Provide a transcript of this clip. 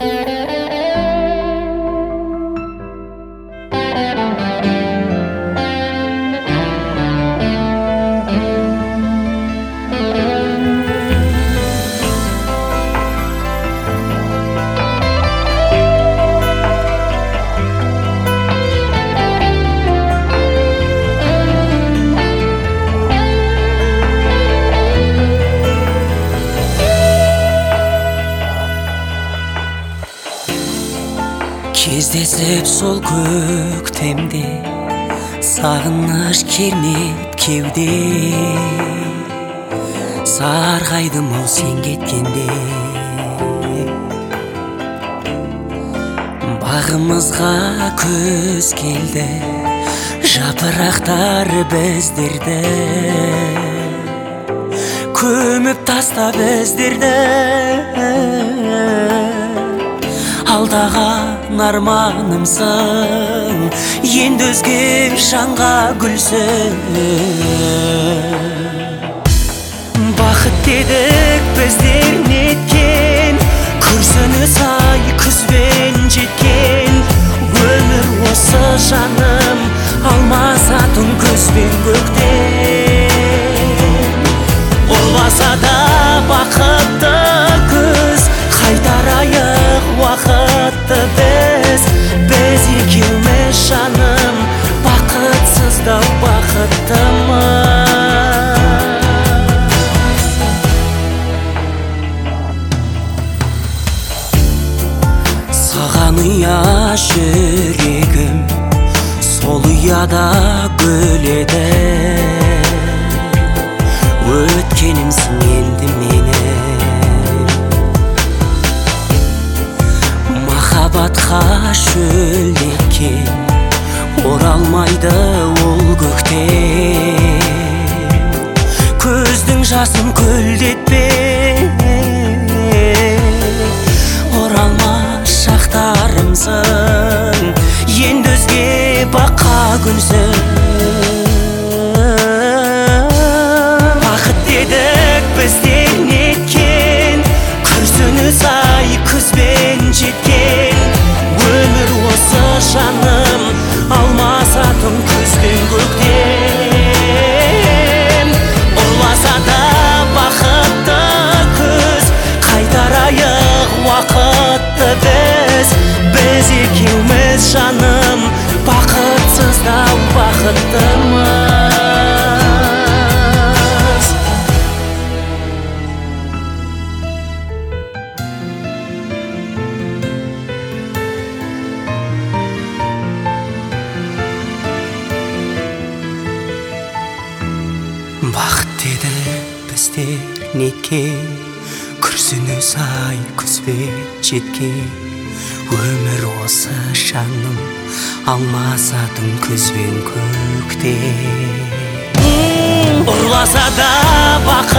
Кездесіп сол көктемде сағыныш кернеп кеуде, сарғайдым ау сен кеткенде. Бағымызға көз келді, жапырақтар біздерді көміп тастап біздерді. Алдаған арманымсың, енді өзге жанға гүлсің. Бақыт дедік біздер неткен, күрсіні сай күзбен жеткен. Өмір осы жаным, алмасатын күзбен көктен. Болмаса да бақытты күз, қайтарайық уақытты біз екеуміз жаным, бақытсыздау бақыттымыз. Саған ұя жүрегім, сол ұяда гүл еді. Өткенімсің енді мені, махаббатқа шөлдеткен, оралмайды ол көктем. Көздің жасын көлдетпе, оралмас шақтарымсың, енді өзге баққа күнсің. Бақыт дедік біздер неткен, күрсіні сай күзбен жеткен. Өмір осы жаным, алмасатын күзден көктем. Ұрласа да бақытты күз, қайтарайық уақытты біз екеуміз жаным, бақытсыздау бақыттымыз. Бақыт деді біздер неткен, күрсіні сай күзбен жеткен. Өмір осы жаным, алмасатын күзбен көктем. Ұрласа да бақыт